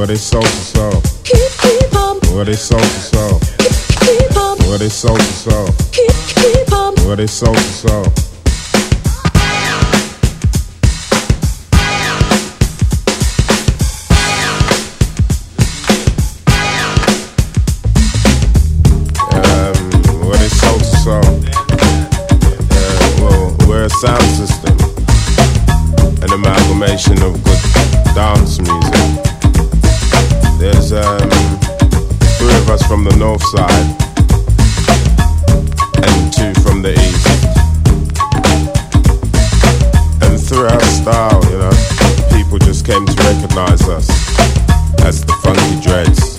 What is soul to soul? Keep on. What is soul to soul? Keep on. What is soul to soul? Keep on. What is soul to soul? What is soul to soul? Well, we're a sound system, an amalgamation of good dance music. There's three of us from the north side and two from the east. And through our style, you know, people just came to recognize us as the Funky Dreads.